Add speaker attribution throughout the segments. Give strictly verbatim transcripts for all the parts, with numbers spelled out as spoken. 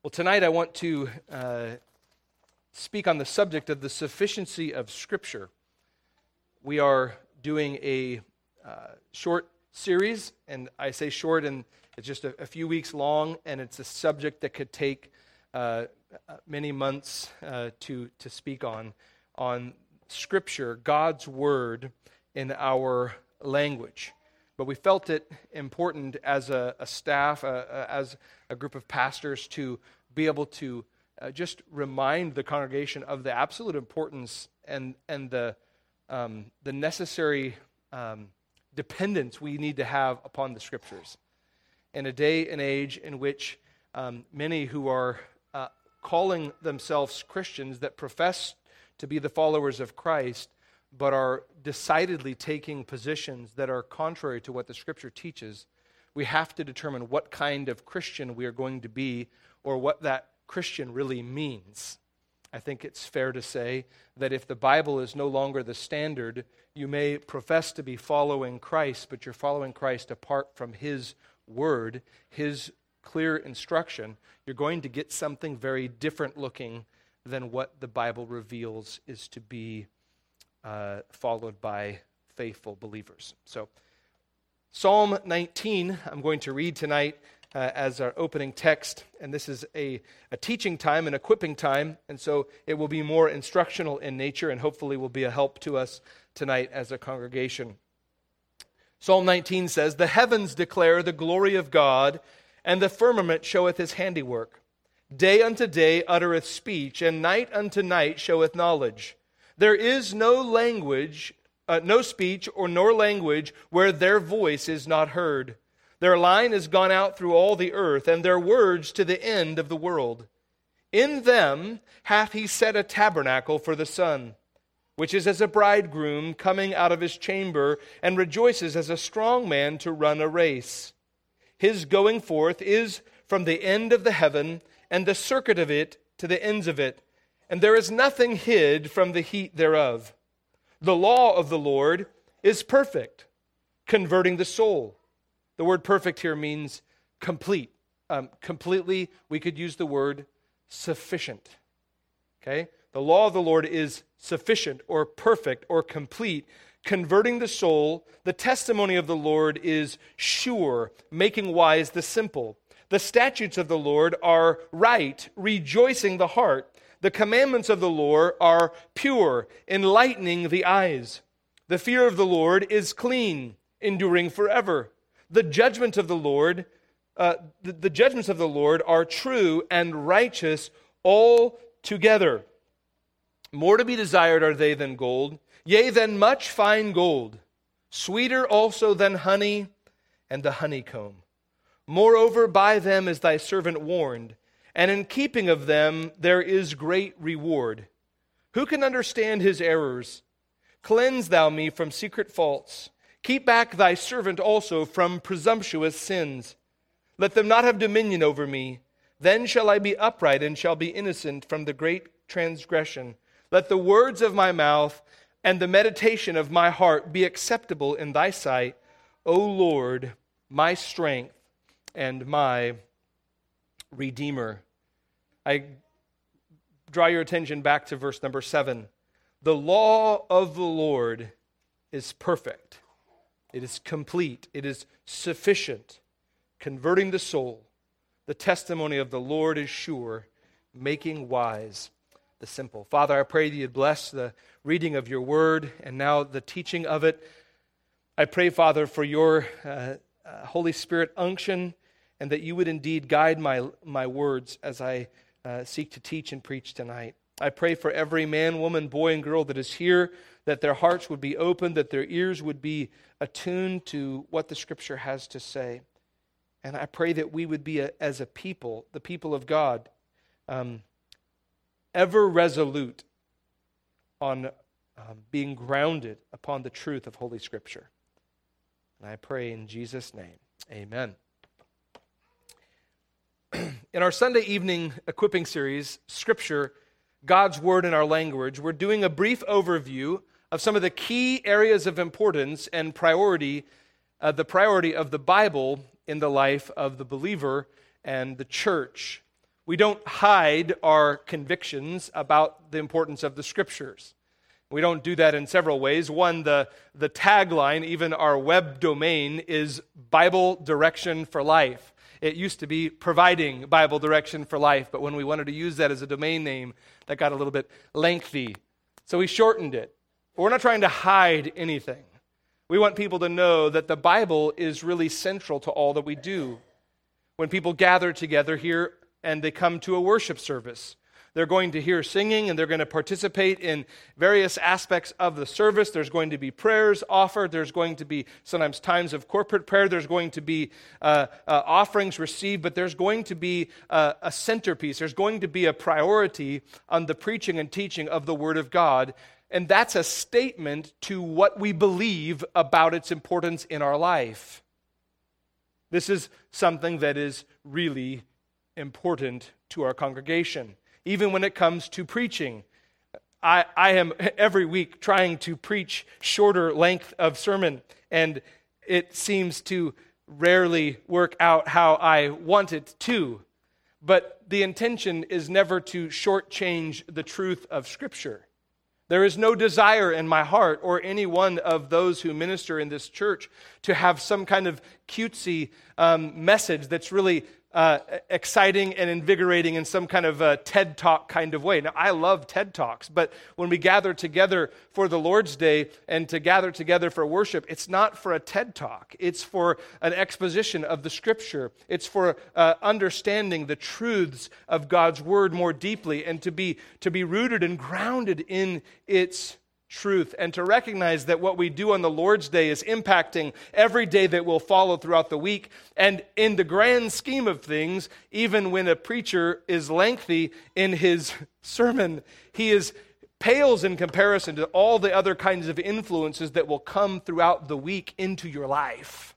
Speaker 1: Well, tonight I want to uh, speak on the subject of the sufficiency of Scripture. We are doing a uh, short series, and I say short, and it's just a, a few weeks long, and it's a subject that could take uh, many months uh, to to speak on, on Scripture, God's Word in our language. But we felt it important as a, a staff, uh, uh, as a group of pastors, to be able to uh, just remind the congregation of the absolute importance and and the um, the necessary um, dependence we need to have upon the Scriptures. In a day and age in which um, many who are uh, calling themselves Christians that profess to be the followers of Christ, but are decidedly taking positions that are contrary to what the Scripture teaches, we have to determine what kind of Christian we are going to be, or what that Christian really means. I think it's fair to say that if the Bible is no longer the standard, you may profess to be following Christ, but you're following Christ apart from His Word, His clear instruction. You're going to get something very different looking than what the Bible reveals is to be uh, followed by faithful believers. So, Psalm nineteen, I'm going to read tonight uh, as our opening text, and this is a, a teaching time, an equipping time, and so it will be more instructional in nature and hopefully will be a help to us tonight as a congregation. Psalm nineteen says, "The heavens declare the glory of God, and the firmament showeth His handiwork. Day unto day uttereth speech, and night unto night showeth knowledge. There is no language, uh, no speech or nor language where their voice is not heard. Their line is gone out through all the earth, and their words to the end of the world. In them hath He set a tabernacle for the sun, which is as a bridegroom coming out of his chamber, and rejoices as a strong man to run a race. His going forth is from the end of the heaven, and the circuit of it to the ends of it. And there is nothing hid from the heat thereof. The law of the Lord is perfect, converting the soul." The word perfect here means complete. Um, completely, we could use the word sufficient. Okay? The law of the Lord is sufficient or perfect or complete, converting the soul. The testimony of the Lord is sure, making wise the simple. The statutes of the Lord are right, rejoicing the heart. The commandments of the Lord are pure, enlightening the eyes. The fear of the Lord is clean, enduring forever. The judgment of the Lord, uh, the, the judgments of the Lord are true and righteous altogether. More to be desired are they than gold, yea, than much fine gold. Sweeter also than honey and the honeycomb. Moreover, by them is thy servant warned, and in keeping of them there is great reward. Who can understand his errors? Cleanse thou me from secret faults. Keep back thy servant also from presumptuous sins. Let them not have dominion over me. Then shall I be upright and shall be innocent from the great transgression. Let the words of my mouth and the meditation of my heart be acceptable in thy sight, O Lord, my strength and my Redeemer." I draw your attention back to verse number seven. The law of the Lord is perfect. It is complete. It is sufficient, converting the soul. The testimony of the Lord is sure, making wise the simple. Father, I pray that you'd bless the reading of your word and now the teaching of it. I pray, Father, for your uh, uh, Holy Spirit unction, and that you would indeed guide my, my words as I uh, seek to teach and preach tonight. I pray for every man, woman, boy, and girl that is here, that their hearts would be open, that their ears would be attuned to what the Scripture has to say. And I pray that we would be, a, as a people, the people of God, um, ever resolute on um, being grounded upon the truth of Holy Scripture. And I pray in Jesus' name, amen. In our Sunday evening equipping series, Scripture, God's Word in our language, we're doing a brief overview of some of the key areas of importance and priority, uh, the priority of the Bible in the life of the believer and the church. We don't hide our convictions about the importance of the Scriptures. We don't do that in several ways. One, the, the tagline, even our web domain, is Bible Direction for Life. It used to be Providing Bible Direction for Life, but when we wanted to use that as a domain name, that got a little bit lengthy. So we shortened it. But we're not trying to hide anything. We want people to know that the Bible is really central to all that we do. When people gather together here and they come to a worship service, they're going to hear singing and they're going to participate in various aspects of the service. There's going to be prayers offered. There's going to be sometimes times of corporate prayer. There's going to be uh, uh, offerings received, but there's going to be uh, a centerpiece. There's going to be a priority on the preaching and teaching of the Word of God. And that's a statement to what we believe about its importance in our life. This is something that is really important to our congregation. Even when it comes to preaching, I, I am every week trying to preach shorter length of sermon, and it seems to rarely work out how I want it to. But the intention is never to shortchange the truth of Scripture. There is no desire in my heart or any one of those who minister in this church to have some kind of cutesy um, message that's really uh, exciting and invigorating in some kind of a TED Talk kind of way. Now, I love TED Talks, but when we gather together for the Lord's Day and to gather together for worship, it's not for a TED Talk. It's for an exposition of the Scripture. It's for uh, understanding the truths of God's Word more deeply and to be to be rooted and grounded in its truth, and to recognize that what we do on the Lord's Day is impacting every day that will follow throughout the week. And in the grand scheme of things, even when a preacher is lengthy in his sermon, he is pales in comparison to all the other kinds of influences that will come throughout the week into your life.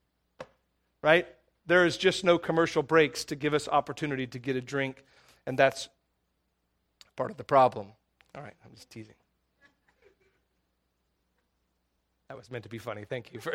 Speaker 1: Right? There is just no commercial breaks to give us opportunity to get a drink, and that's part of the problem. All right, I'm just teasing. That was meant to be funny. Thank you for.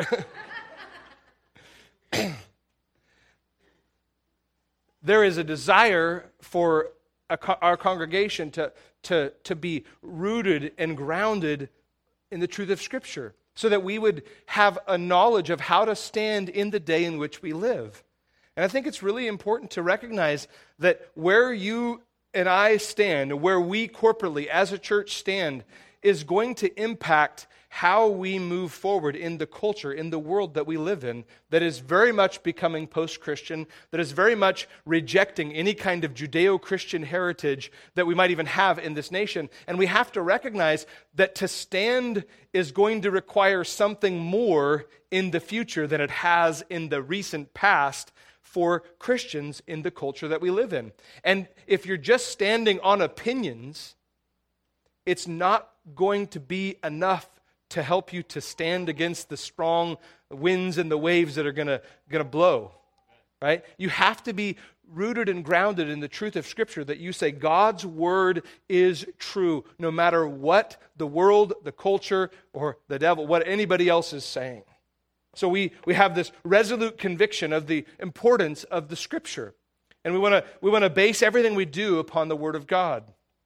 Speaker 1: There is a desire for a co- our congregation to, to, to be rooted and grounded in the truth of Scripture, so that we would have a knowledge of how to stand in the day in which we live. And I think it's really important to recognize that where you and I stand, where we corporately as a church stand, is going to impact how we move forward in the culture, in the world that we live in, that is very much becoming post-Christian, that is very much rejecting any kind of Judeo-Christian heritage that we might even have in this nation. And we have to recognize that to stand is going to require something more in the future than it has in the recent past for Christians in the culture that we live in. And if you're just standing on opinions, it's not going to be enough to help you to stand against the strong winds and the waves that are going to going to blow, right? You have to be rooted and grounded in the truth of Scripture, that you say God's Word is true, no matter what the world, the culture, or the devil, what anybody else is saying. So we, we have this resolute conviction of the importance of the Scripture, and we want to we want to base everything we do upon the Word of God.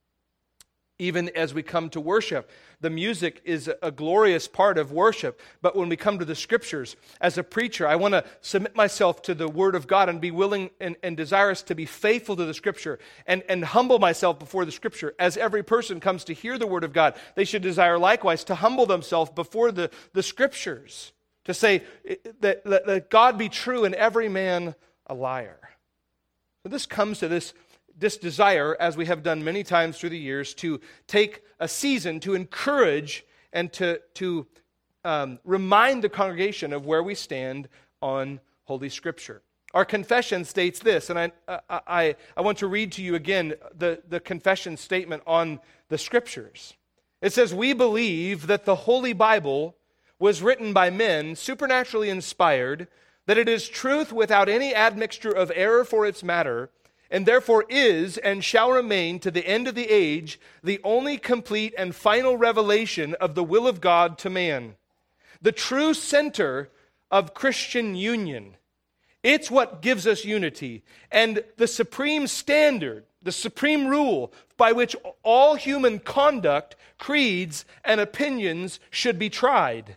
Speaker 1: Even as we come to worship, the music is a glorious part of worship. But when we come to the Scriptures, as a preacher, I want to submit myself to the Word of God and be willing and, and desirous to be faithful to the Scripture and, and humble myself before the Scripture. As every person comes to hear the Word of God, they should desire likewise to humble themselves before the, the Scriptures, to say that, that, that God be true and every man a liar. So this comes to this This desire, as we have done many times through the years, to take a season to encourage and to, to um, remind the congregation of where we stand on Holy Scripture. Our confession states this, and I, I, I want to read to you again the, the confession statement on the Scriptures. It says, "We believe that the Holy Bible was written by men, supernaturally inspired, that it is truth without any admixture of error for its matter, and therefore is and shall remain to the end of the age the only complete and final revelation of the will of God to man, the true center of Christian union, It's what gives us unity. And the supreme standard, the supreme rule by which all human conduct, creeds, and opinions should be tried.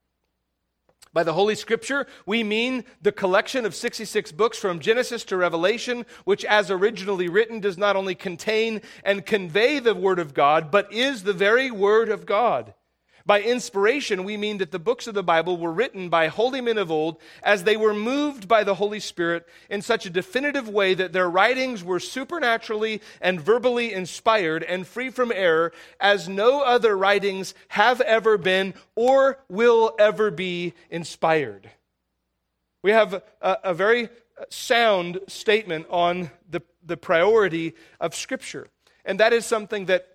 Speaker 1: By the Holy Scripture, we mean the collection of sixty-six books from Genesis to Revelation, which as originally written does not only contain and convey the Word of God, but is the very Word of God. By inspiration, we mean that the books of the Bible were written by holy men of old as they were moved by the Holy Spirit in such a definitive way that their writings were supernaturally and verbally inspired and free from error as no other writings have ever been or will ever be inspired. We have a, a very sound statement on the, the priority of Scripture, and that is something that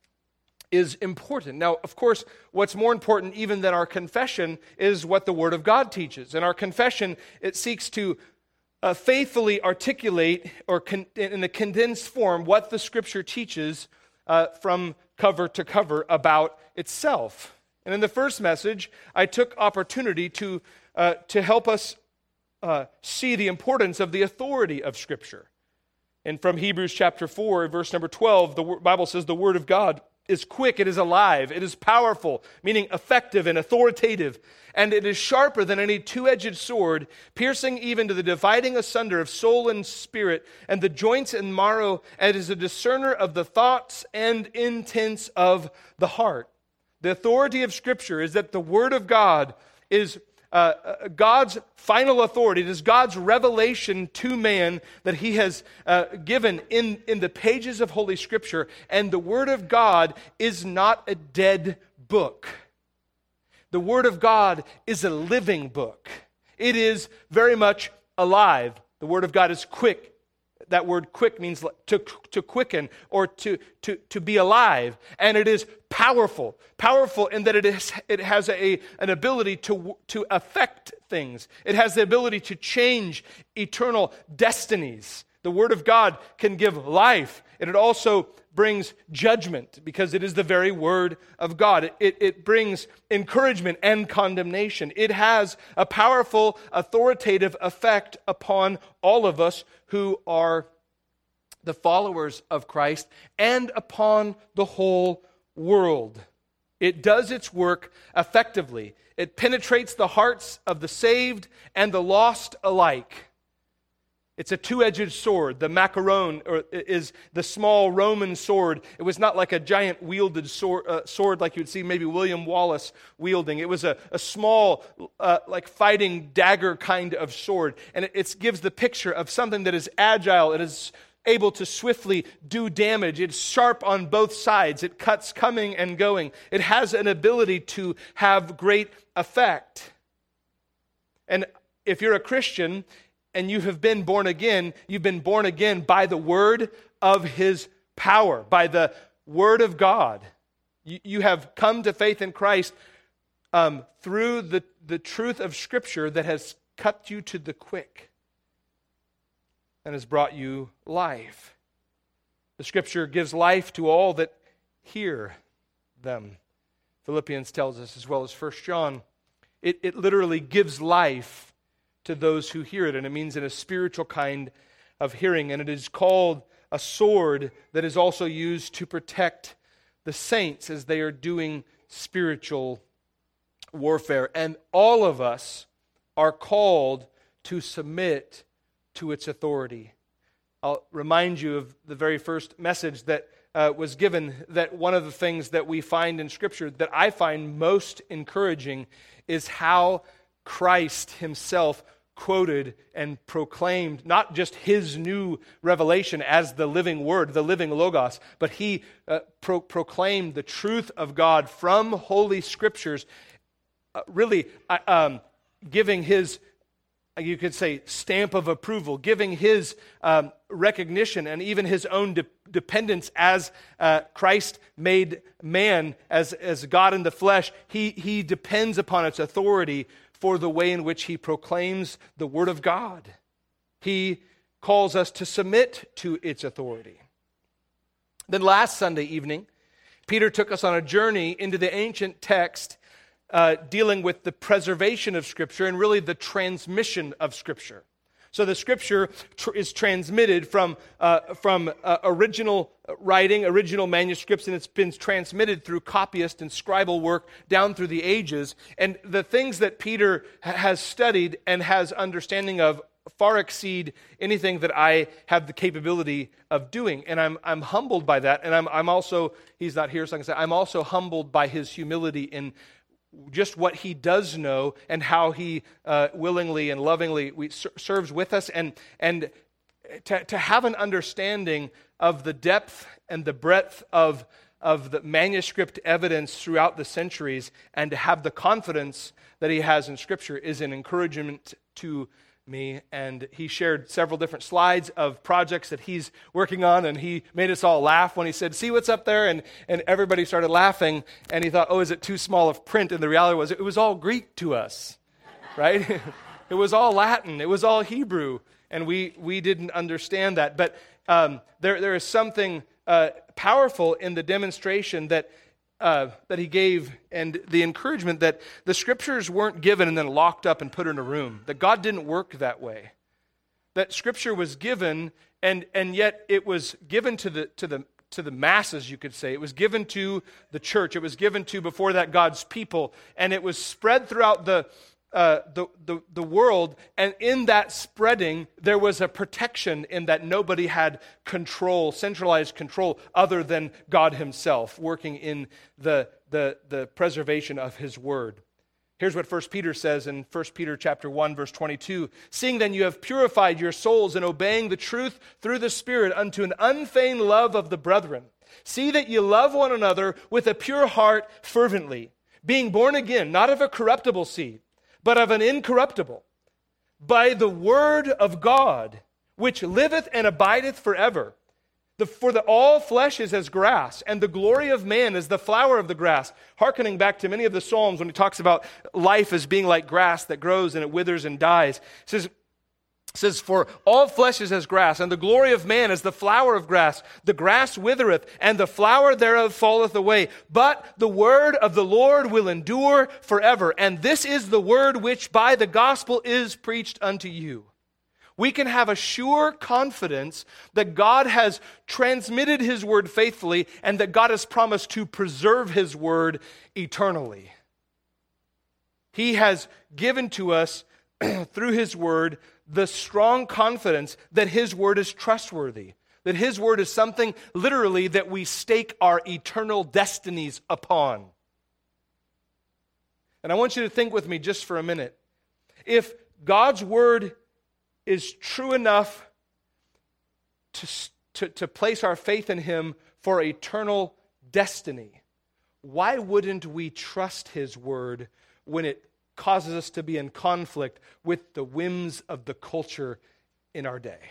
Speaker 1: is important. Now, of course, what's more important even than our confession is what the Word of God teaches. And our confession, it seeks to uh, faithfully articulate or con- in a condensed form what the Scripture teaches uh, from cover to cover about itself. And in the first message, I took opportunity to, uh, to help us uh, see the importance of the authority of Scripture. And from Hebrews chapter four, verse number twelve, the Bible says the Word of God is quick, it is alive, it is powerful, meaning effective and authoritative, and it is sharper than any two-edged sword, piercing even to the dividing asunder of soul and spirit, and the joints and marrow, and is a discerner of the thoughts and intents of the heart. The authority of Scripture is that the Word of God is Uh, God's final authority. It is God's revelation to man that He has uh, given in, in the pages of Holy Scripture. And the Word of God is not a dead book. The Word of God is a living book. It is very much alive. The Word of God is quick. That word quick means to, to quicken or to, to, to be alive. And it is powerful. Powerful in that it, is, it has a, an ability to, to affect things. It has the ability to change eternal destinies. The Word of God can give life. And it also brings judgment because it is the very Word of God. It, it brings encouragement and condemnation. It has a powerful, authoritative effect upon all of us who are the followers of Christ and upon the whole world. It does its work effectively. It penetrates the hearts of the saved and the lost alike. It's a two-edged sword. The macaron or, is the small Roman sword. It was not like a giant wielded sword, uh, sword like you'd see maybe William Wallace wielding. It was a, a small, uh, like fighting dagger kind of sword. And it, it gives the picture of something that is agile. It is able to swiftly do damage. It's sharp on both sides. It cuts coming and going. It has an ability to have great effect. And if you're a Christian and you have been born again, you've been born again by the word of His power, by the Word of God. You, you have come to faith in Christ um, through the, the truth of Scripture that has cut you to the quick and has brought you life. The Scripture gives life to all that hear them. Philippians tells us, as well as First John, it, it literally gives life to those who hear it, and it means in a spiritual kind of hearing, and it is called a sword that is also used to protect the saints as they are doing spiritual warfare. And all of us are called to submit to its authority. I'll remind you of the very first message that uh, was given, that one of the things that we find in Scripture that I find most encouraging is how Christ Himself quoted and proclaimed not just His new revelation as the living Word, the living Logos, but He uh, pro- proclaimed the truth of God from Holy Scriptures, uh, really uh, um, giving His, you could say, stamp of approval, giving His um, recognition and even His own de- dependence as uh, Christ made man, as, as God in the flesh. He, he depends upon its authority for the way in which He proclaims the Word of God. He calls us to submit to its authority. Then last Sunday evening, Peter took us on a journey into the ancient text uh, dealing with the preservation of Scripture and really the transmission of Scripture. So the Scripture tr- is transmitted from, uh, from uh, original writing, original manuscripts, and it's been transmitted through copyist and scribal work down through the ages. And the things that Peter ha- has studied and has understanding of far exceed anything that I have the capability of doing. And I'm I'm humbled by that. And I'm I'm also, he's not here, so I can say, I'm also humbled by his humility in just what he does know and how he uh, willingly and lovingly we, ser- serves with us, and and to, to have an understanding of the depth and the breadth of, of the manuscript evidence throughout the centuries, and to have the confidence that he has in Scripture is an encouragement to me. And he shared several different slides of projects that he's working on, and he made us all laugh when he said, "See what's up there?" And, and everybody started laughing, and he thought, oh, is it too small of print? And the reality was it was all Greek to us, right? It was all Latin. It was all Hebrew, and we we didn't understand that. But um, there there is something uh, powerful in the demonstration that Uh, that he gave, and the encouragement that the Scriptures weren't given and then locked up and put in a room, that God didn't work that way. That Scripture was given, and and yet it was given to the to the to the masses, you could say. It was given to the church. It was given to, before that, God's people, and it was spread throughout the Uh, the, the the world, and in that spreading, there was a protection in that nobody had control, centralized control, other than God himself, working in the, the, the preservation of his word. Here's what First Peter says in First Peter chapter one, verse twenty-two. "Seeing then you have purified your souls in obeying the truth through the Spirit unto an unfeigned love of the brethren. See that you love one another with a pure heart fervently, being born again, not of a corruptible seed, but of an incorruptible, by the word of God, which liveth and abideth forever. The, for the all flesh is as grass, and the glory of man is the flower of the grass." Hearkening back to many of the Psalms when he talks about life as being like grass that grows and it withers and dies. It says, it says, "For all flesh is as grass, and the glory of man is the flower of grass. The grass withereth, and the flower thereof falleth away. But the word of the Lord will endure forever. And this is the word which by the gospel is preached unto you." We can have a sure confidence that God has transmitted his word faithfully, and that God has promised to preserve his word eternally. He has given to us through his word the strong confidence that his word is trustworthy, that his word is something literally that we stake our eternal destinies upon. And I want you to think with me just for a minute. If God's word is true enough to, to, to place our faith in him for eternal destiny, why wouldn't we trust his word when it causes us to be in conflict with the whims of the culture in our day?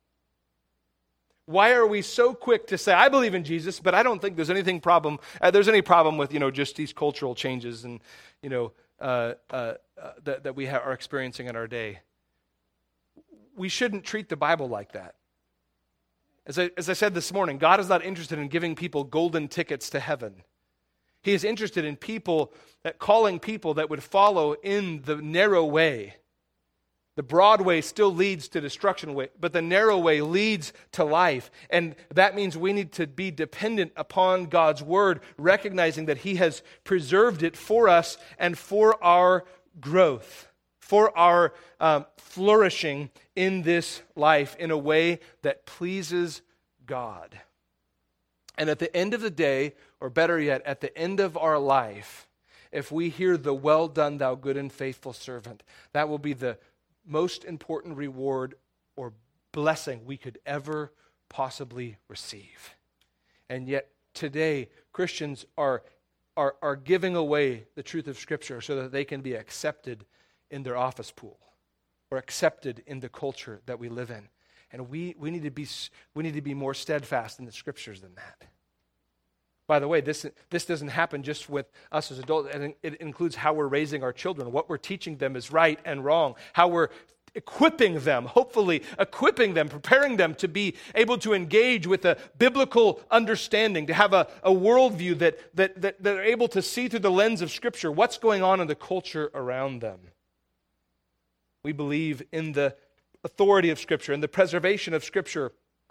Speaker 1: Why are we so quick to say, "I believe in Jesus, but I don't think there's anything problem. Uh, there's any problem with, you know, just these cultural changes and, you know, uh, uh, uh, that that we ha- are experiencing in our day"? We shouldn't treat the Bible like that. As I, as I said this morning, God is not interested in giving people golden tickets to heaven. He is interested in people, that calling people that would follow in the narrow way. The broad way still leads to destruction, way, but the narrow way leads to life. And that means we need to be dependent upon God's word, recognizing that he has preserved it for us and for our growth, for our um, flourishing in this life in a way that pleases God. And at the end of the day, or better yet, at the end of our life, if we hear the "Well done, thou good and faithful servant," that will be the most important reward or blessing we could ever possibly receive. And yet today, Christians are, are, are giving away the truth of Scripture so that they can be accepted in their office pool or accepted in the culture that we live in. And we, we, need to be, we need to be more steadfast in the Scriptures than that. By the way, this, this doesn't happen just with us as adults. It includes how we're raising our children. What we're teaching them is right and wrong. How we're equipping them, hopefully equipping them, preparing them to be able to engage with a biblical understanding, to have a, a worldview that, that, that they're able to see through the lens of Scripture what's going on in the culture around them. We believe in the authority of Scripture and the preservation of Scripture,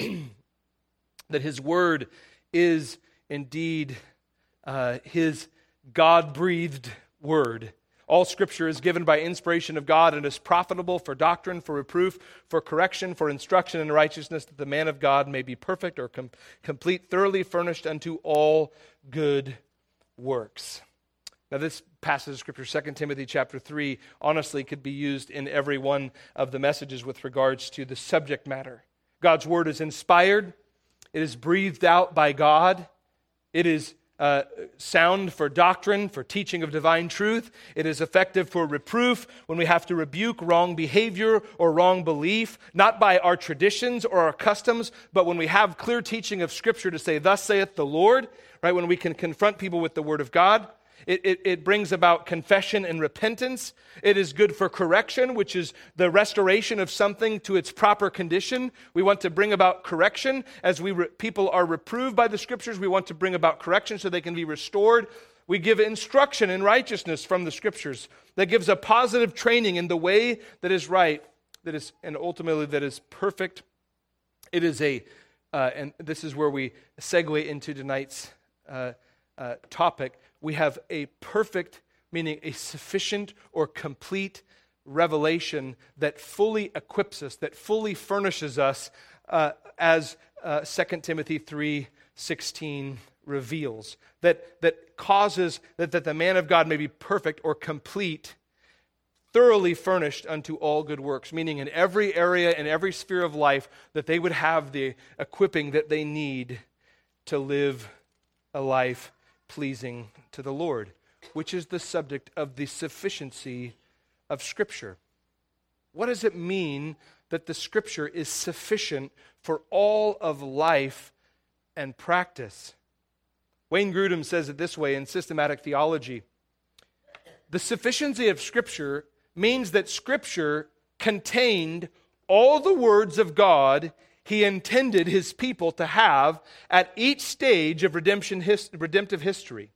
Speaker 1: that His Word is indeed uh, His God-breathed Word. All Scripture is given by inspiration of God and is profitable for doctrine, for reproof, for correction, for instruction in righteousness, that the man of God may be perfect or com- complete, thoroughly furnished unto all good works. Now this passage of Scripture, Second Timothy chapter three, honestly could be used in every one of the messages with regards to the subject matter. God's Word is inspired. It is breathed out by God. It is Uh, sound for doctrine, for teaching of divine truth. It is effective for reproof when we have to rebuke wrong behavior or wrong belief, not by our traditions or our customs, but when we have clear teaching of Scripture to say, thus saith the Lord, right? When we can confront people with the Word of God. It, it, it brings about confession and repentance. It is good for correction, which is the restoration of something to its proper condition. We want to bring about correction. As we re- people are reproved by the Scriptures, we want to bring about correction so they can be restored. We give instruction in righteousness from the Scriptures that gives a positive training in the way that is right, that is, and ultimately that is perfect. It is a, uh, and this is where we segue into tonight's uh, uh, topic. We have a perfect, meaning a sufficient or complete revelation that fully equips us, that fully furnishes us, uh, as uh, Second Timothy three sixteen reveals, that, that causes that, that the man of God may be perfect or complete, thoroughly furnished unto all good works, meaning in every area, in every sphere of life, that they would have the equipping that they need to live a life pleasing to the Lord, which is the subject of the sufficiency of Scripture. What does it mean that the Scripture is sufficient for all of life and practice? Wayne Grudem says it this way in Systematic Theology. The sufficiency of Scripture means that Scripture contained all the words of God He intended His people to have at each stage of redemption his, redemptive history.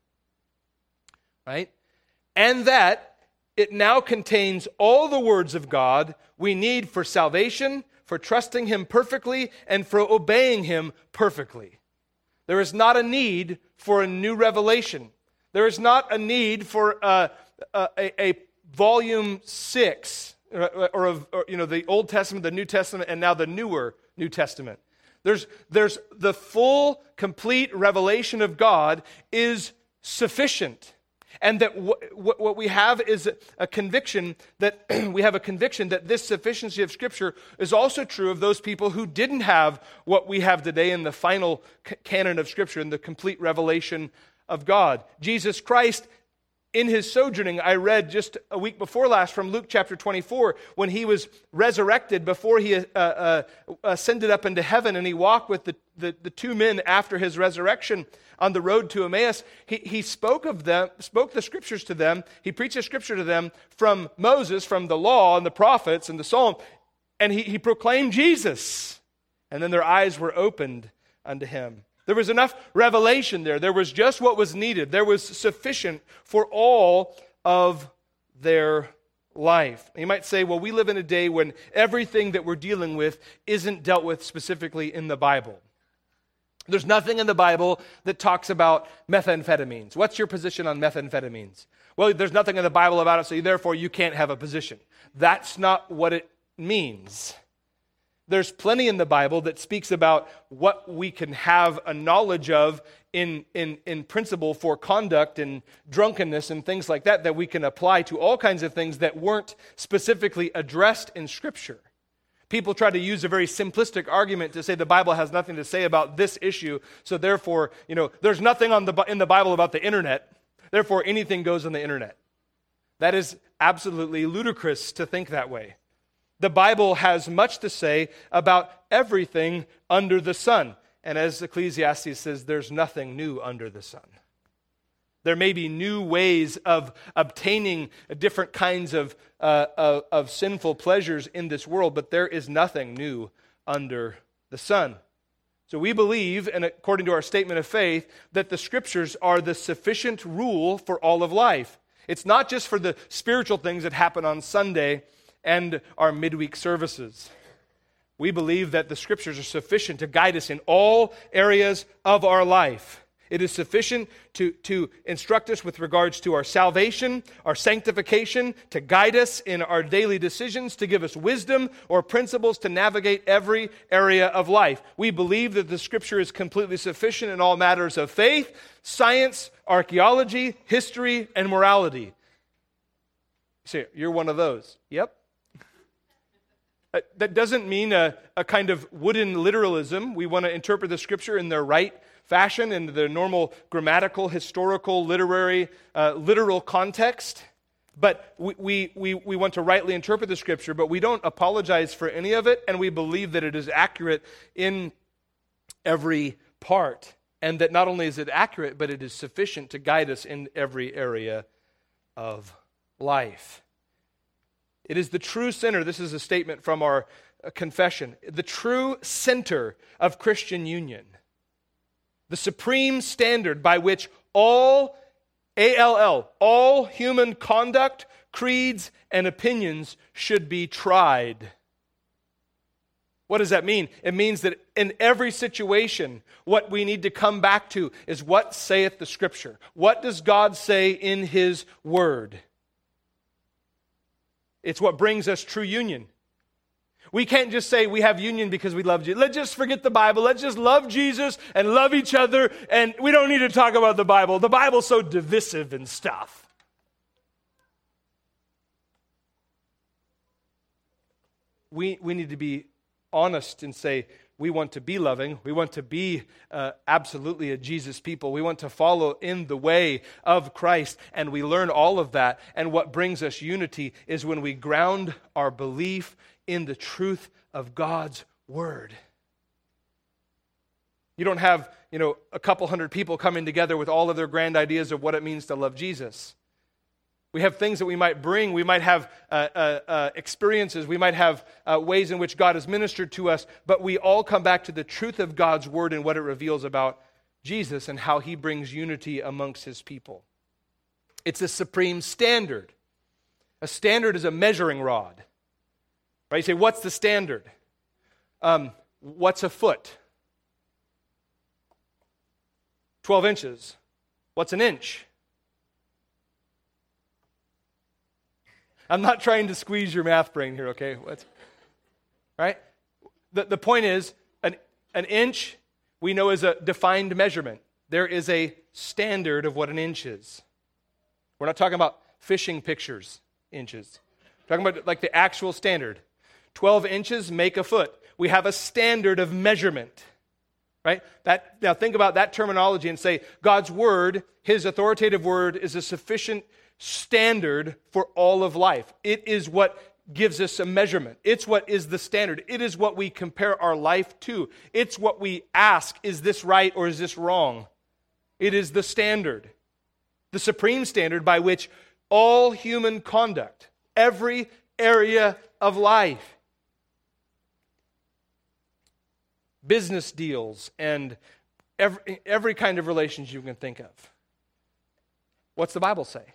Speaker 1: Right? And that it now contains all the words of God we need for salvation, for trusting Him perfectly, and for obeying Him perfectly. There is not a need for a new revelation. There is not a need for uh, a, a, a volume six, or, or, or you know, the Old Testament, the New Testament, and now the newer New Testament. There's, there's the full, complete revelation of God is sufficient. And that w- w- what we have is a conviction that we have a conviction that this sufficiency of Scripture is also true of those people who didn't have what we have today in the final c- canon of Scripture, in the complete revelation of God. Jesus Christ, in His sojourning, I read just a week before last from Luke chapter twenty-four, when He was resurrected before He uh, uh, ascended up into heaven, and He walked with the, the, the two men after His resurrection on the road to Emmaus. He, he spoke of them, spoke the Scriptures to them. He preached the Scripture to them from Moses, from the law and the prophets and the Psalm, and He, he proclaimed Jesus. And then their eyes were opened unto Him. There was enough revelation there. There was just what was needed. There was sufficient for all of their life. You might say, well, we live in a day when everything that we're dealing with isn't dealt with specifically in the Bible. There's nothing in the Bible that talks about methamphetamines. What's your position on methamphetamines? Well, there's nothing in the Bible about it, so therefore you can't have a position. That's not what it means. There's plenty in the Bible that speaks about what we can have a knowledge of in, in, in principle for conduct and drunkenness and things like that, that we can apply to all kinds of things that weren't specifically addressed in Scripture. People try to use a very simplistic argument to say the Bible has nothing to say about this issue, so therefore, you know, there's nothing on the in the Bible about the internet, therefore anything goes on the internet. That is absolutely ludicrous to think that way. The Bible has much to say about everything under the sun. And as Ecclesiastes says, there's nothing new under the sun. There may be new ways of obtaining different kinds of, uh, of, of sinful pleasures in this world, but there is nothing new under the sun. So we believe, and according to our statement of faith, that the Scriptures are the sufficient rule for all of life. It's not just for the spiritual things that happen on Sunday and our midweek services. We believe that the Scriptures are sufficient to guide us in all areas of our life. It is sufficient to, to instruct us with regards to our salvation, our sanctification, to guide us in our daily decisions, to give us wisdom or principles to navigate every area of life. We believe that the Scripture is completely sufficient in all matters of faith, science, archaeology, history, and morality. See, you're one of those. Yep. That doesn't mean a, a kind of wooden literalism. We want to interpret the Scripture in the right fashion, in the normal grammatical, historical, literary, uh, literal context. But we, we, we, we want to rightly interpret the Scripture, but we don't apologize for any of it, and we believe that it is accurate in every part. And that not only is it accurate, but it is sufficient to guide us in every area of life. It is the true center. This is a statement from our uh, confession. The true center of Christian union. The supreme standard by which all, A L L, all human conduct, creeds, and opinions should be tried. What does that mean? It means that in every situation, what we need to come back to is what saith the Scripture. What does God say in His Word? It's what brings us true union. We can't just say we have union because we love Jesus. Let's just forget the Bible. Let's just love Jesus and love each other, and we don't need to talk about the Bible. The Bible's so divisive and stuff. We, we need to be honest and say we want to be loving. We want to be uh, absolutely a Jesus people. We want to follow in the way of Christ, and we learn all of that. And what brings us unity is when we ground our belief in the truth of God's Word. You don't have, you know, a couple hundred people coming together with all of their grand ideas of what it means to love Jesus. We have things that we might bring. We might have uh, uh, uh, experiences. We might have uh, ways in which God has ministered to us. But we all come back to the truth of God's Word and what it reveals about Jesus and how He brings unity amongst His people. It's a supreme standard. A standard is a measuring rod. Right? You say, what's the standard? Um, what's a foot? twelve inches. What's an inch? I'm not trying to squeeze your math brain here, okay? What's, right? The, the point is, an, an inch we know is a defined measurement. There is a standard of what an inch is. We're not talking about fishing pictures, inches. We're talking about like the actual standard. twelve inches make a foot. We have a standard of measurement, right? That, now think about that terminology and say, God's Word, His authoritative Word, is a sufficient standard for all of life. It is what gives us a measurement. It's what is the standard. It is what we compare our life to. It's what we ask, is this right or is this wrong? It is the standard, the supreme standard by which all human conduct, every area of life, business deals, and every, every kind of relations you can think of. What's the Bible say?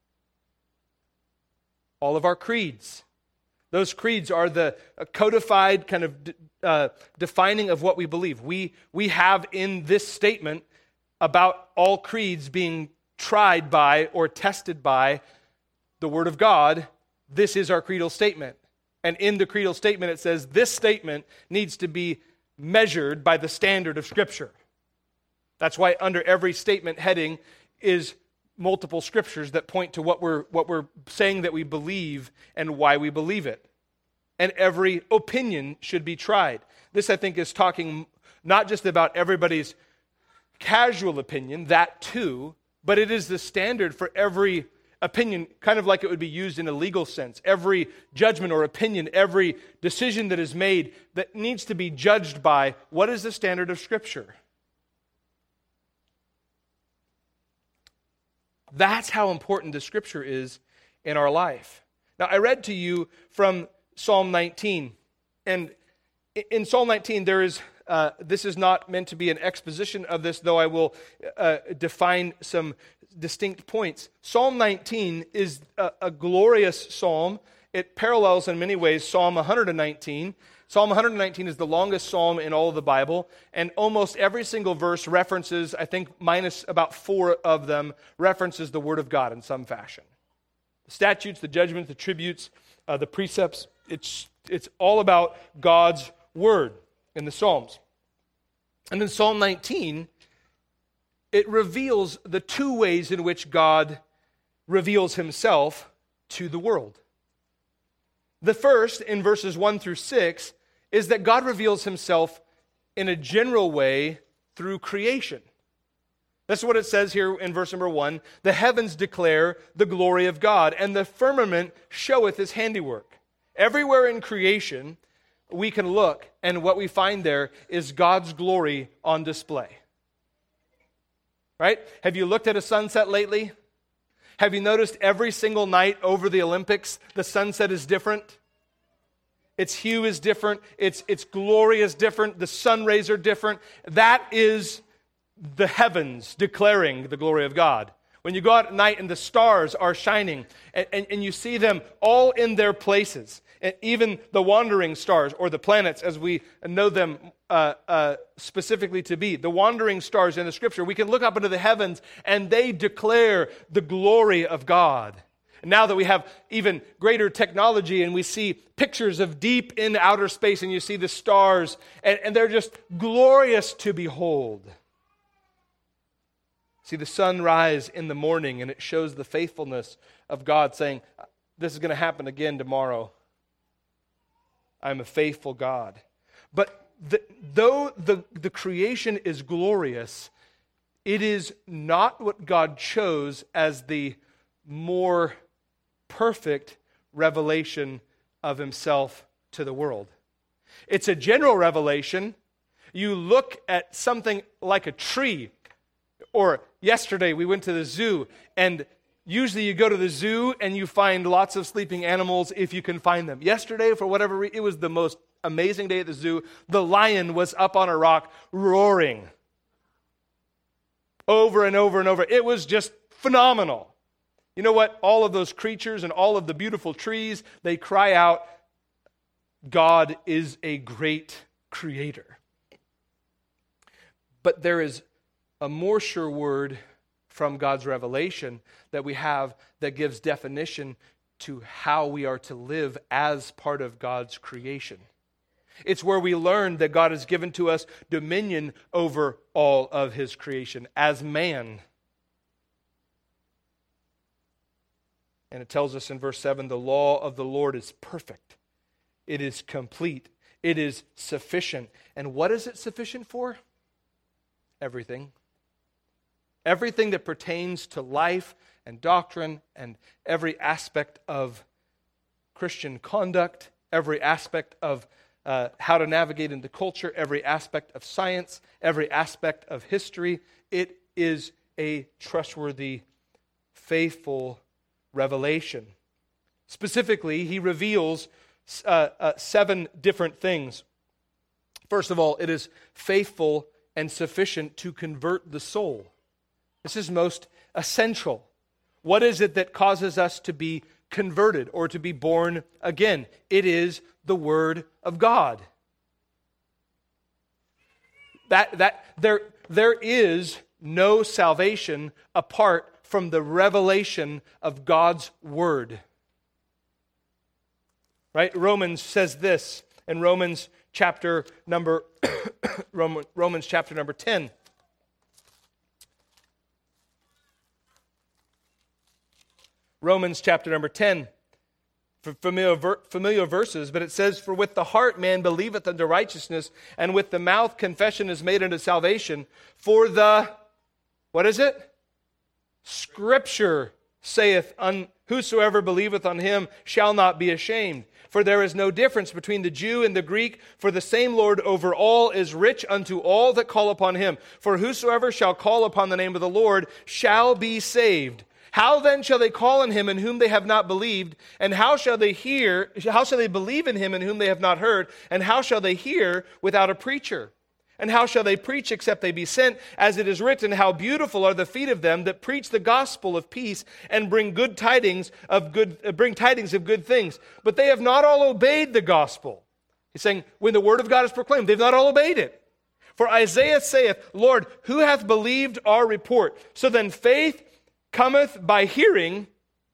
Speaker 1: All of our creeds. Those creeds are the codified kind of uh, defining of what we believe. We, we have in this statement about all creeds being tried by or tested by the Word of God. This is our creedal statement. And in the creedal statement it says this statement needs to be measured by the standard of Scripture. That's why under every statement heading is multiple scriptures that point to what we're what we're saying that we believe and why we believe it. And every opinion should be tried. This, I think, is talking not just about everybody's casual opinion, that too, but it is the standard for every opinion, kind of like it would be used in a legal sense. Every judgment or opinion, every decision that is made that needs to be judged by what is the standard of Scripture. That's how important the Scripture is in our life. Now, I read to you from Psalm nineteen, and in Psalm nineteen, there is, uh, this is not meant to be an exposition of this, though I will uh, define some distinct points. Psalm nineteen is a, a glorious psalm. It parallels in many ways Psalm one hundred nineteen. Psalm one nineteen is the longest psalm in all of the Bible, and almost every single verse references, I think minus about four of them, references the Word of God in some fashion. The statutes, the judgments, the tributes, uh, the precepts, it's, it's all about God's Word in the Psalms. And in Psalm nineteen, it reveals the two ways in which God reveals himself to the world. The first, in verses one through six, is that God reveals himself in a general way through creation. That's what it says here in verse number one. The heavens declare the glory of God, and the firmament showeth his handiwork. Everywhere in creation, we can look, and what we find there is God's glory on display. Right? Have you looked at a sunset lately? Have you noticed every single night over the Olympics, the sunset is different? Its hue is different. Its, its glory is different. The sun rays are different. That is the heavens declaring the glory of God. When you go out at night and the stars are shining and, and, and you see them all in their places, and even the wandering stars or the planets as we know them uh, uh, specifically to be, the wandering stars in the Scripture, we can look up into the heavens and they declare the glory of God. And now that we have even greater technology and we see pictures of deep in outer space and you see the stars and, and they're just glorious to behold. See the sun rise in the morning and it shows the faithfulness of God saying, this is going to happen again tomorrow. I'm a faithful God. But the, though the, the creation is glorious, it is not what God chose as the more perfect revelation of himself to the world. It's a general revelation. You look at something like a tree, or yesterday we went to the zoo, and usually you go to the zoo and you find lots of sleeping animals if you can find them. Yesterday, for whatever reason, it was the most amazing day at the zoo. The lion was up on a rock roaring over and over and over. It was just phenomenal. You know what? All of those creatures and all of the beautiful trees, they cry out, God is a great creator. But there is a more sure word from God's revelation that we have that gives definition to how we are to live as part of God's creation. It's where we learn that God has given to us dominion over all of his creation as man. And it tells us in verse seven, the law of the Lord is perfect. It is complete. It is sufficient. And what is it sufficient for? Everything. Everything that pertains to life and doctrine and every aspect of Christian conduct, every aspect of uh, how to navigate into culture, every aspect of science, every aspect of history. It is a trustworthy, faithful revelation. Specifically, he reveals uh, uh, seven different things. First of all, it is faithful and sufficient to convert the soul. This is most essential. What is it that causes us to be converted or to be born again? It is the Word of God. That, that there, there is no salvation apart from the revelation of God's Word. Right? Romans says this in Romans chapter number Romans chapter number ten. Romans chapter number ten. Familiar, familiar verses, but it says, for with the heart man believeth unto righteousness, and with the mouth confession is made unto salvation. For the, what is it? Scripture saith, whosoever believeth on him shall not be ashamed. For there is no difference between the Jew and the Greek, for the same Lord over all is rich unto all that call upon him. For whosoever shall call upon the name of the Lord shall be saved. How then shall they call on him in whom they have not believed? And how shall they hear, how shall they believe in him in whom they have not heard? And how shall they hear without a preacher? And how shall they preach except they be sent? As it is written, how beautiful are the feet of them that preach the gospel of peace and bring good tidings of good, uh, bring tidings of good things. But they have not all obeyed the gospel. He's saying, when the word of God is proclaimed, they've not all obeyed it. For Isaiah saith, Lord, who hath believed our report? So then faith cometh by hearing,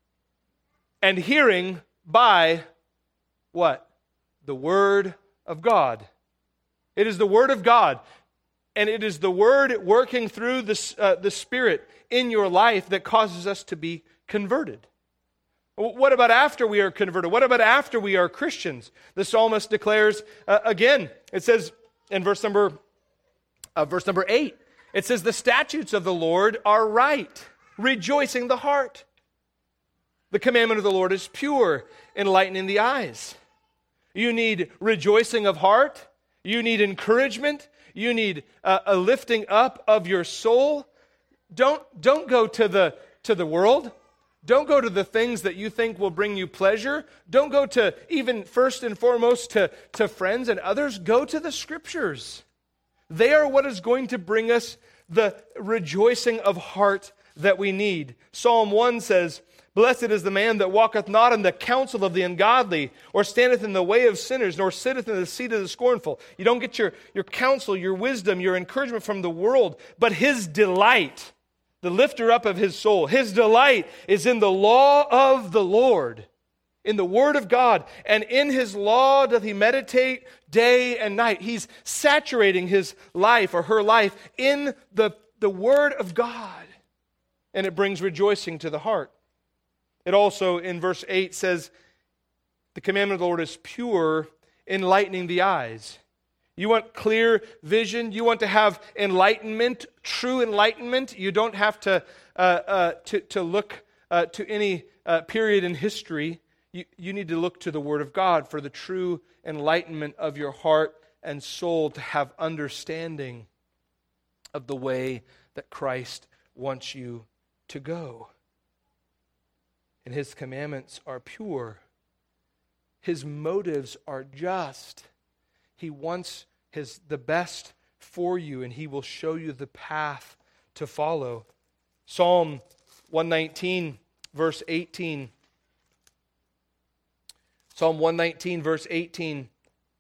Speaker 1: and hearing by what? The word of God. It is the word of God, and it is the word working through the, uh, the Spirit in your life that causes us to be converted. What about after we are converted? What about after we are Christians? The psalmist declares uh, again, it says in verse number, uh, verse number eight, it says, the statutes of the Lord are right, rejoicing the heart. The commandment of the Lord is pure, enlightening the eyes. You need rejoicing of heart. You need encouragement. You need uh, a lifting up of your soul. Don't, don't go to the, to the world. Don't go to the things that you think will bring you pleasure. Don't go to, even first and foremost, to, to friends and others. Go to the Scriptures. They are what is going to bring us the rejoicing of heart that we need. Psalm one says, blessed is the man that walketh not in the counsel of the ungodly, or standeth in the way of sinners, nor sitteth in the seat of the scornful. You don't get your, your counsel, your wisdom, your encouragement from the world, but his delight, the lifter up of his soul, his delight is in the law of the Lord, in the word of God, and in his law doth he meditate day and night. He's saturating his life or her life in the, the word of God, and it brings rejoicing to the heart. It also, in verse eight, says, the commandment of the Lord is pure, enlightening the eyes. You want clear vision? You want to have enlightenment, true enlightenment? You don't have to uh, uh, to, to look uh, to any uh, period in history. You, you need to look to the Word of God for the true enlightenment of your heart and soul, to have understanding of the way that Christ wants you to go. And His commandments are pure. His motives are just. He wants his the best for you, and He will show you the path to follow. Psalm one nineteen, verse eighteen. Psalm one nineteen, verse eighteen.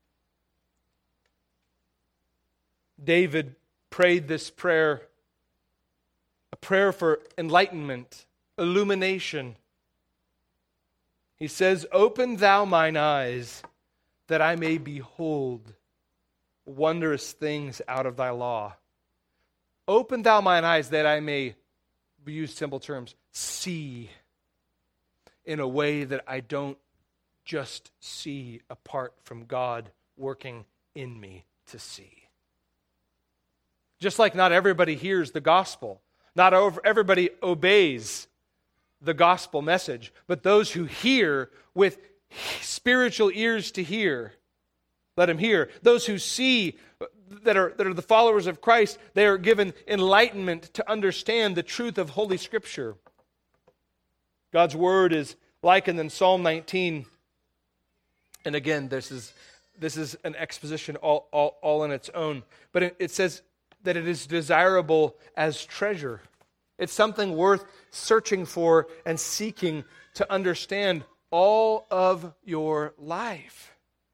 Speaker 1: David prayed this prayer, a prayer for enlightenment, illumination. He says, open thou mine eyes, that I may behold wondrous things out of thy law. Open thou mine eyes, that I may, use simple terms, see in a way that I don't just see apart from God working in me to see. Just like not everybody hears the gospel, not everybody obeys the gospel message, but those who hear with spiritual ears to hear, let them hear. Those who see, that are, that are the followers of Christ, they are given enlightenment to understand the truth of Holy Scripture. God's Word is likened in Psalm nineteen. And again, this is this is an exposition all, all, all in its own. But it, it says that it is desirable as treasure. It's something worth searching for and seeking to understand all of your life.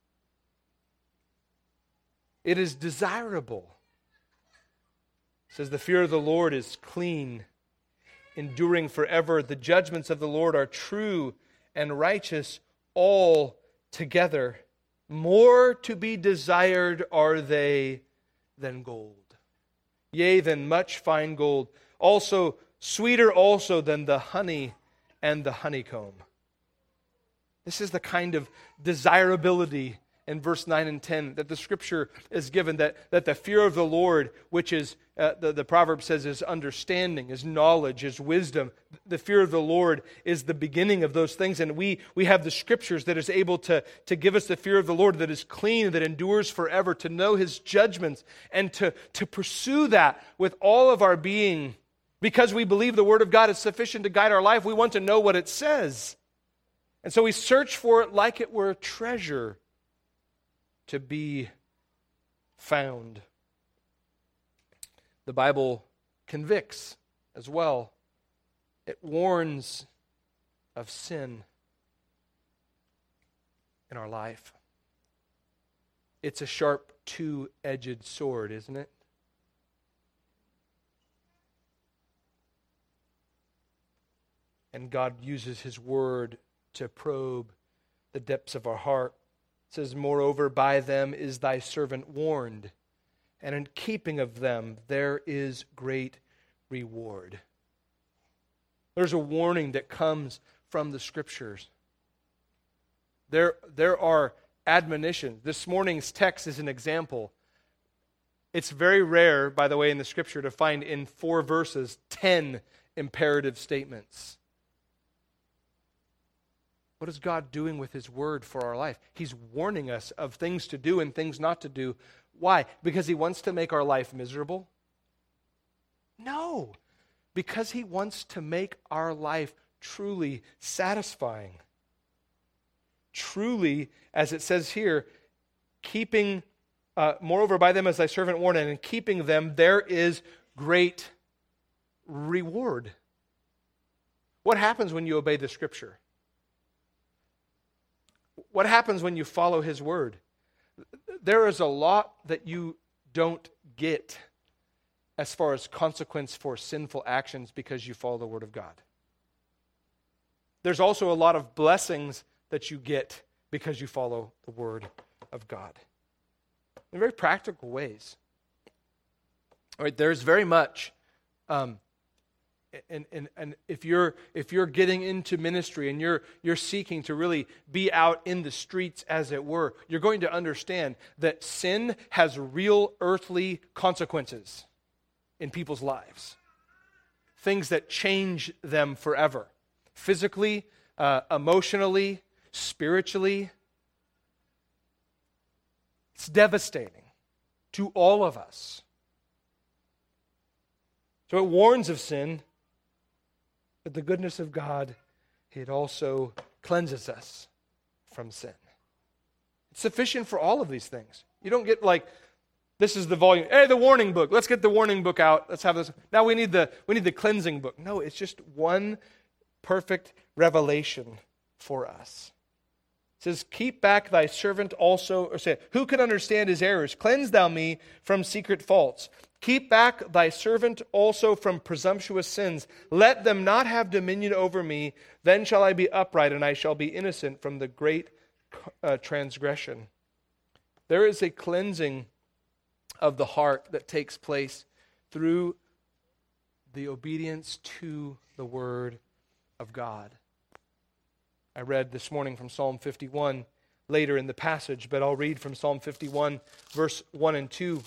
Speaker 1: It is desirable. It says the fear of the Lord is clean, enduring forever. The judgments of the Lord are true and righteous altogether. More to be desired are they than gold, yea, than much fine gold. Also, sweeter also than the honey and the honeycomb. This is the kind of desirability in verse nine and ten that the Scripture is given, that, that the fear of the Lord, which is, uh, the, the proverb says, is understanding, is knowledge, is wisdom. The fear of the Lord is the beginning of those things, and we, we have the Scriptures that is able to, to give us the fear of the Lord that is clean, that endures forever, to know His judgments, and to, to pursue that with all of our being. Because we believe the Word of God is sufficient to guide our life, we want to know what it says. And so we search for it like it were a treasure to be found. The Bible convicts as well. It warns of sin in our life. it's a sharp two-edged sword, isn't it? And God uses his word to probe the depths of our heart. It says, moreover, by them is thy servant warned, and in keeping of them there is great reward. There's a warning that comes from the Scriptures. There, there are admonitions. This morning's text is an example. It's very rare, by the way, in the Scripture to find in four verses ten imperative statements. What is God doing with his word for our life? He's warning us of things to do and things not to do. Why? Because he wants to make our life miserable? No. Because he wants to make our life truly satisfying. Truly, as it says here, keeping, uh, moreover by them as thy servant warned, and in keeping them there is great reward. What happens when you obey the Scripture? What happens when you follow his word? There is a lot that you don't get as far as consequence for sinful actions because you follow the word of God. There's also a lot of blessings that you get because you follow the word of God. In very practical ways. All right, there's very much um, And, and and if you're if you're getting into ministry and you're you're seeking to really be out in the streets, as it were, you're going to understand that sin has real earthly consequences in people's lives. Things that change them forever. Physically, uh, emotionally, spiritually. It's devastating to all of us. So it warns of sin. But the goodness of God, it also cleanses us from sin. It's sufficient for all of these things. You don't get like, this is the volume. Hey, the warning book. Let's get the warning book out. Let's have this. Now we need the we need the cleansing book. No, it's just one perfect revelation for us. It says, keep back thy servant also, or say, who can understand his errors? Cleanse thou me from secret faults. Keep back thy servant also from presumptuous sins. Let them not have dominion over me. Then shall I be upright, and I shall be innocent from the great uh, transgression. There is a cleansing of the heart that takes place through the obedience to the word of God. I read this morning from Psalm fifty-one later in the passage, but I'll read from Psalm fifty-one, verse one and two.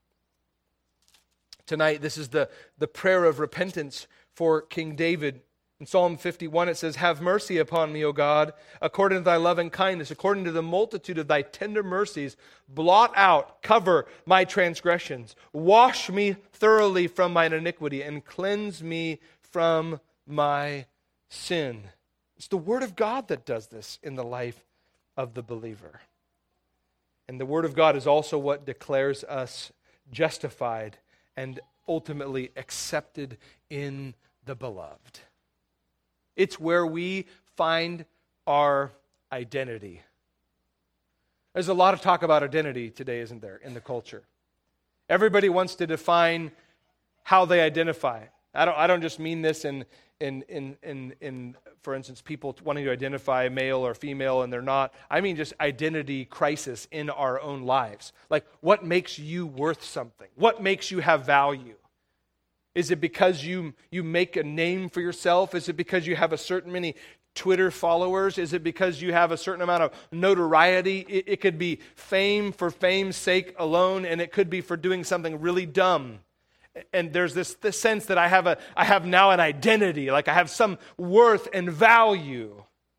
Speaker 1: Tonight, this is the, the prayer of repentance for King David. In Psalm fifty-one, it says, have mercy upon me, O God, according to thy loving kindness, according to the multitude of thy tender mercies. Blot out, cover my transgressions. Wash me thoroughly from mine iniquity, and cleanse me from my sin. It's the Word of God that does this in the life of the believer. And the Word of God is also what declares us justified and ultimately accepted in the beloved. It's where we find our identity. There's a lot of talk about identity today, isn't there, in the culture? Everybody wants to define how they identify. I don't, I don't just mean this in, in, in, in, in, for instance, people wanting to identify male or female and they're not. I mean just identity crisis in our own lives. Like, what makes you worth something? What makes you have value? Is it because you, you make a name for yourself? Is it because you have a certain many Twitter followers? Is it because you have a certain amount of notoriety? It, it could be fame for fame's sake alone, and it could be for doing something really dumb. And there's this, this sense that I have a I have now an identity, like I have some worth and value.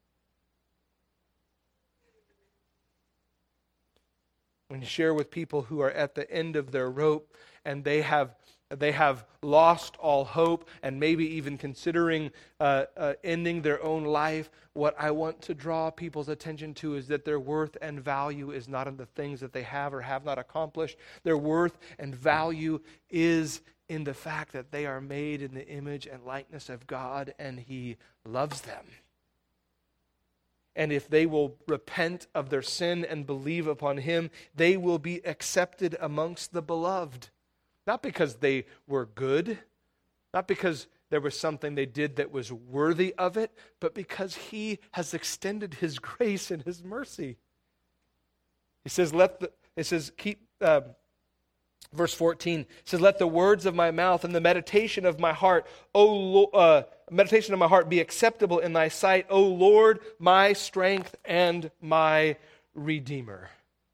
Speaker 1: When you share with people who are at the end of their rope and they have they have lost all hope and maybe even considering uh, uh, ending their own life, what I want to draw people's attention to is that their worth and value is not in the things that they have or have not accomplished. Their worth and value is in the fact that they are made in the image and likeness of God and He loves them. And if they will repent of their sin and believe upon him, they will be accepted amongst the beloved. Not because they were good, not because there was something they did that was worthy of it, but because he has extended his grace and his mercy. He says, let the, it says, keep, uh, verse fourteen, it says, let the words of my mouth and the meditation of my heart, O Lord, uh, meditation of my heart be acceptable in thy sight, O Lord, my strength and my Redeemer.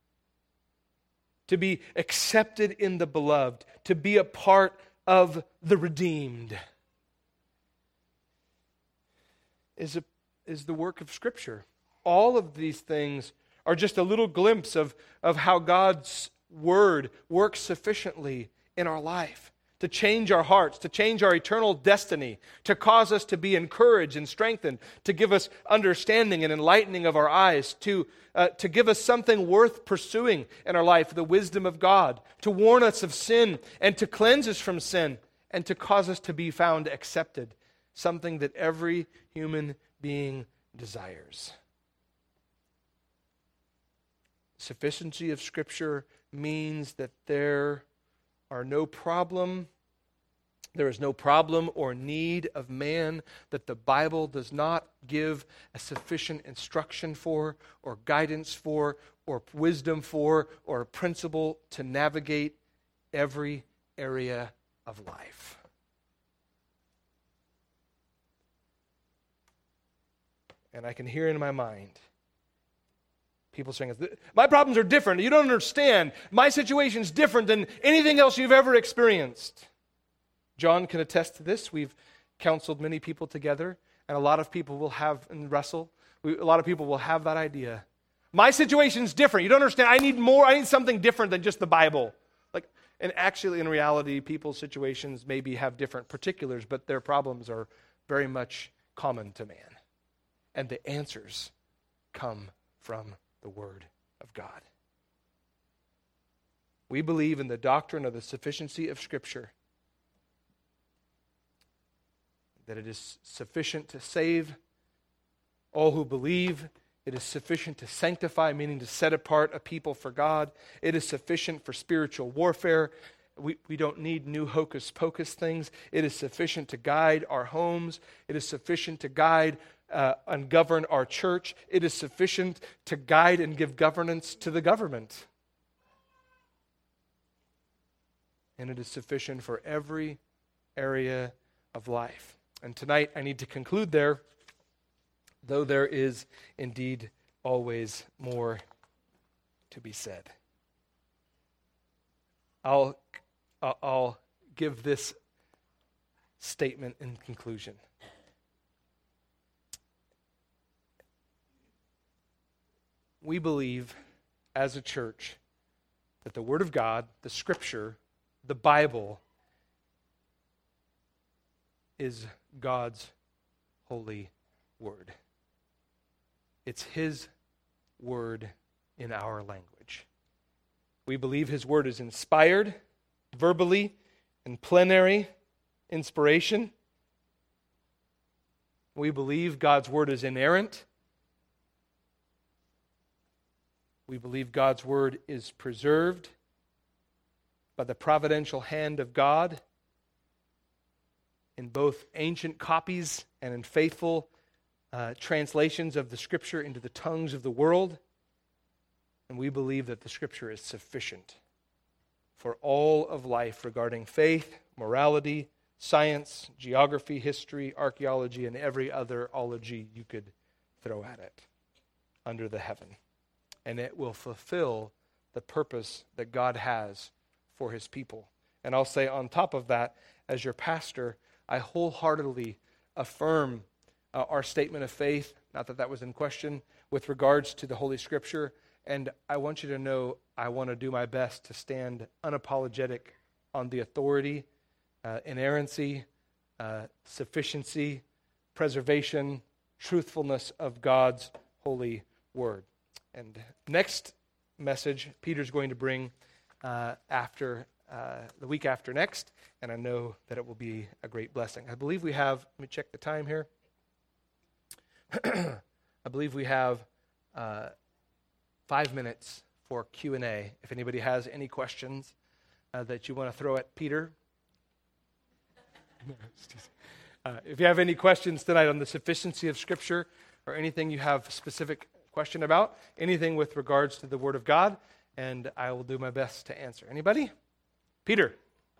Speaker 1: To be accepted in the beloved, to be a part of the redeemed, is, a, is the work of Scripture. All of these things are just a little glimpse of, of how God's Word works sufficiently in our life to change our hearts, to change our eternal destiny, to cause us to be encouraged and strengthened, to give us understanding and enlightening of our eyes, to, uh, to give us something worth pursuing in our life, the wisdom of God, to warn us of sin and to cleanse us from sin and to cause us to be found accepted, something that every human being desires. Sufficiency of Scripture means that there are no problem, there is no problem or need of man that the Bible does not give a sufficient instruction for, or guidance for, or wisdom for, or a principle to navigate every area of life. And I can hear in my mind people saying, my problems are different. You don't understand. My situation's different than anything else you've ever experienced. John can attest to this. We've counseled many people together, and a lot of people will have, and Russell, we, a lot of people will have that idea. My situation's different. You don't understand. I need more. I need something different than just the Bible. Like, and actually, in reality, people's situations maybe have different particulars, but their problems are very much common to man. And the answers come from the Word of God. We believe in the doctrine of the sufficiency of Scripture, that it is sufficient to save all who believe. It is sufficient to sanctify, meaning to set apart a people for God. It is sufficient for spiritual warfare. We, we don't need new hocus pocus things. It is sufficient to guide our homes. It is sufficient to guide uh, and govern our church. It is sufficient to guide and give governance to the government. And it is sufficient for every area of life. And tonight I need to conclude there, though there is indeed always more to be said. I'll, I'll give this statement in conclusion. We believe as a church that the Word of God, the Scripture, the Bible, is God's holy Word. It's His Word in our language. We believe His Word is inspired, verbally, in plenary inspiration. We believe God's Word is inerrant. We believe God's Word is preserved by the providential hand of God in both ancient copies and in faithful uh, translations of the Scripture into the tongues of the world. And we believe that the Scripture is sufficient for all of life regarding faith, morality, science, geography, history, archaeology, and every other ology you could throw at it under the heaven. And it will fulfill the purpose that God has for His people. And I'll say on top of that, as your pastor, I wholeheartedly affirm uh, our statement of faith, not that that was in question, with regards to the Holy Scripture. And I want you to know I want to do my best to stand unapologetic on the authority, uh, inerrancy, uh, sufficiency, preservation, truthfulness of God's holy Word. And next message, Peter's going to bring uh, after uh, the week after next, and I know that it will be a great blessing. I believe we have, let me check the time here. I believe we have uh, five minutes for Q and A. If anybody has any questions uh, that you want to throw at Peter. uh, if you have any questions tonight on the sufficiency of Scripture or anything you have a specific question about, anything with regards to the Word of God, and I will do my best to answer. Anybody? Peter.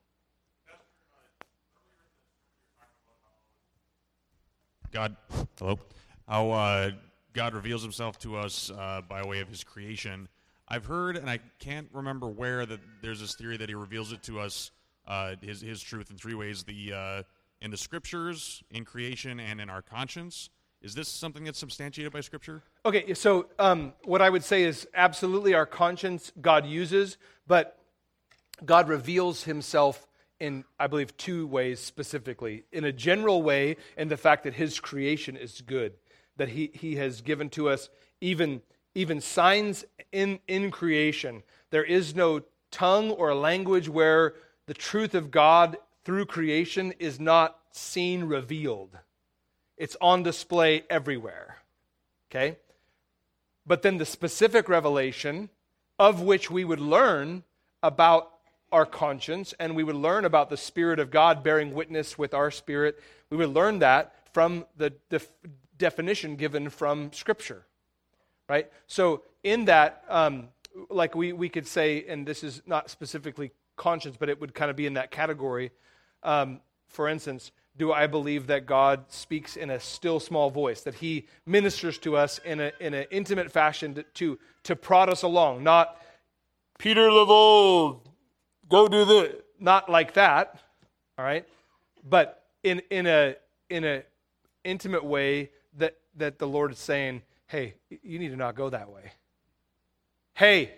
Speaker 2: God, hello. How uh, God reveals himself to us uh, by way of his creation. I've heard, and I can't remember where, that there's this theory that he reveals it to us, uh, his his truth in three ways: the uh, in the Scriptures, in creation, and in our conscience. Is this something that's substantiated by Scripture?
Speaker 1: Okay, so um, what I would say is absolutely our conscience God uses, but God reveals himself in, I believe, two ways specifically. In a general way, in the fact that his creation is good, that he, he has given to us even, even signs in, in creation. There is no tongue or language where the truth of God through creation is not seen revealed. It's on display everywhere, okay? But then the specific revelation of which we would learn about our conscience, and we would learn about the Spirit of God bearing witness with our spirit. We would learn that from the def- definition given from Scripture, right? So in that, um, like we, we could say, and this is not specifically conscience, but it would kind of be in that category. Um, for instance, do I believe that God speaks in a still small voice, that he ministers to us in a in an intimate fashion to, to, to prod us along, not Peter Levold, go do this. Not like that, all right? But in in a in a intimate way that, that the Lord is saying, hey, you need to not go that way. Hey,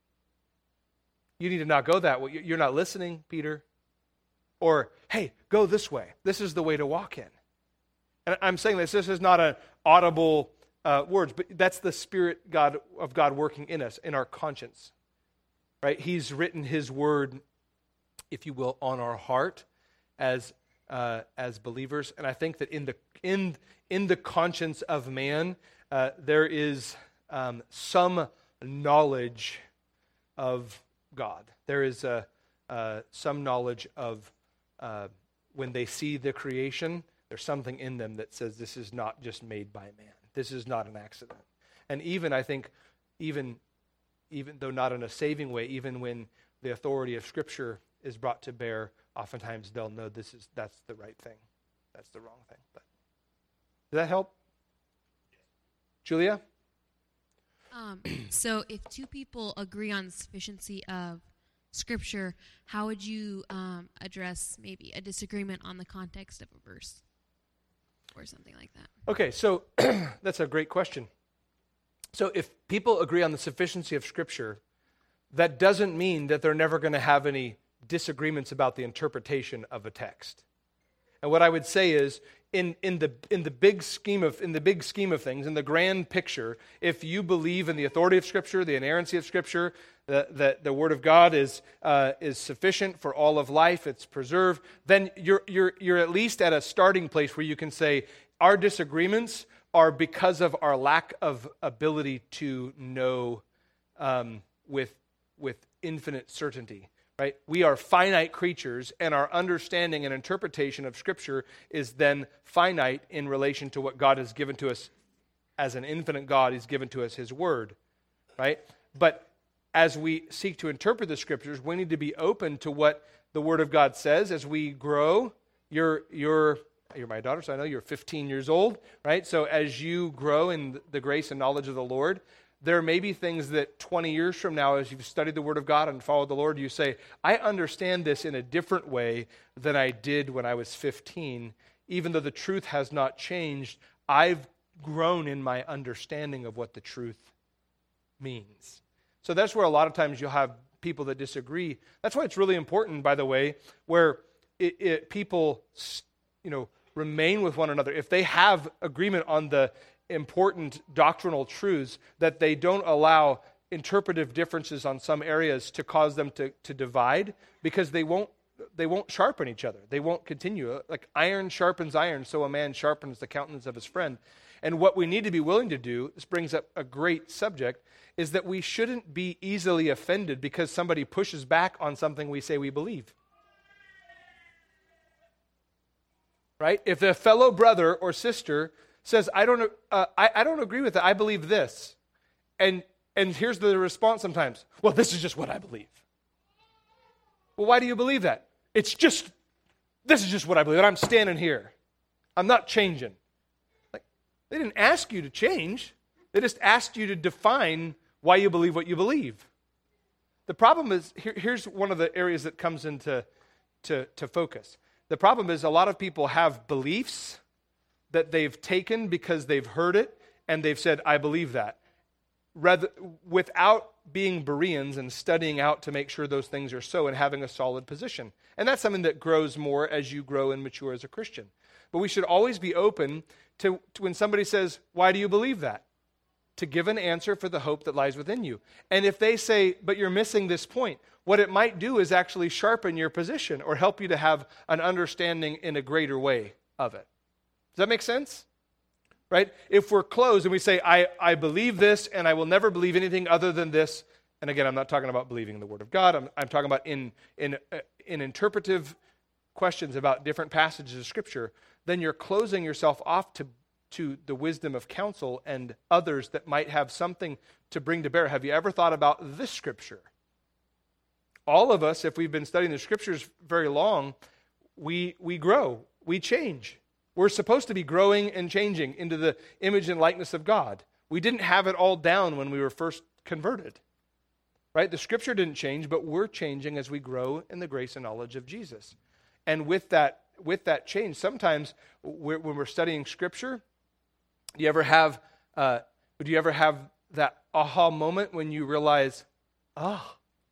Speaker 1: you need to not go that way. You're not listening, Peter. Or, hey, go this way. This is the way to walk in. And I'm saying this, this is not an audible uh, words, but that's the Spirit God of God working in us, in our conscience. Right? He's written his word, if you will, on our heart as uh, as believers. And I think that in the in in the conscience of man, uh, there is um, some knowledge of God. There is a, uh, some knowledge of uh, when they see the creation, there's something in them that says this is not just made by man. This is not an accident. And even, I think, even even though not in a saving way, even when the authority of Scripture is brought to bear, oftentimes they'll know this is that's the right thing. That's the wrong thing. But does that help? Julia?
Speaker 3: Um, so if two people agree on the sufficiency of Scripture, how would you um, address maybe a disagreement on the context of a verse or something like that?
Speaker 1: Okay, so that's a great question. So if people agree on the sufficiency of Scripture, that doesn't mean that they're never going to have any disagreements about the interpretation of a text. And what I would say is, in, in the in the big scheme of in the big scheme of things, in the grand picture, if you believe in the authority of Scripture, the inerrancy of Scripture, that the, the Word of God is uh, is sufficient for all of life, it's preserved, then you're you're you're at least at a starting place where you can say our disagreements are because of our lack of ability to know um, with with infinite certainty. Right? We are finite creatures, and our understanding and interpretation of Scripture is then finite in relation to what God has given to us as an infinite God. He's given to us His Word, right? But as we seek to interpret the Scriptures, we need to be open to what the Word of God says as we grow. You're, you're, you're my daughter, so I know you're fifteen years old, right? So as you grow in the grace and knowledge of the Lord, there may be things that twenty years from now, as you've studied the Word of God and followed the Lord, you say, I understand this in a different way than I did when I was fifteen. Even though the truth has not changed, I've grown in my understanding of what the truth means. So that's where a lot of times you'll have people that disagree. That's why it's really important, by the way, where it, it, people, you know, remain with one another. If they have agreement on the important doctrinal truths, that they don't allow interpretive differences on some areas to cause them to, to divide, because they won't they won't sharpen each other. They won't continue. Like iron sharpens iron, so a man sharpens the countenance of his friend. And what we need to be willing to do, this brings up a great subject, is that we shouldn't be easily offended because somebody pushes back on something we say we believe. Right? If a fellow brother or sister says, I don't, uh, I, I don't agree with that, I believe this. And, and here's the response sometimes, well, this is just what I believe. Well, why do you believe that? It's just, this is just what I believe, and I'm standing here. I'm not changing. Like, they didn't ask you to change. They just asked you to define why you believe what you believe. The problem is, here, here's one of the areas that comes into to, to focus. The problem is a lot of people have beliefs that they've taken because they've heard it, and they've said, I believe that, rather without being Bereans and studying out to make sure those things are so and having a solid position. And that's something that grows more as you grow and mature as a Christian. But we should always be open to, to when somebody says, why do you believe that? To give an answer for the hope that lies within you. And if they say, but you're missing this point, what it might do is actually sharpen your position or help you to have an understanding in a greater way of it. Does that make sense? Right? If we're closed and we say, I, I believe this and I will never believe anything other than this, and again, I'm not talking about believing the Word of God, I'm, I'm talking about in, in, uh, in interpretive questions about different passages of Scripture, then you're closing yourself off to, to the wisdom of counsel and others that might have something to bring to bear. Have you ever thought about this Scripture? All of us, if we've been studying the Scriptures very long, we we grow, we change. We're supposed to be growing and changing into the image and likeness of God. We didn't have it all down when we were first converted, right? The Scripture didn't change, but we're changing as we grow in the grace and knowledge of Jesus. And with that, with that change, sometimes we're, when we're studying Scripture, do you ever have, uh, do you ever have that aha moment when you realize, oh,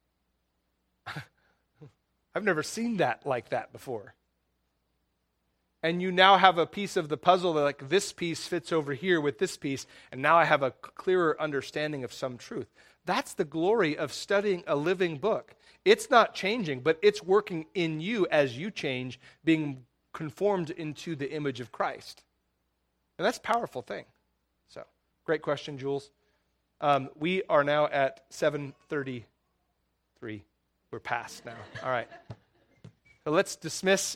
Speaker 1: I've never seen that like that before. And you now have a piece of the puzzle that like this piece fits over here with this piece, and now I have a clearer understanding of some truth. That's the glory of studying a living book. It's not changing, but it's working in you as you change, being conformed into the image of Christ. And that's a powerful thing. So, great question, Jules. Um, we are now at seven thirty-three. We're past now. All right. So let's dismiss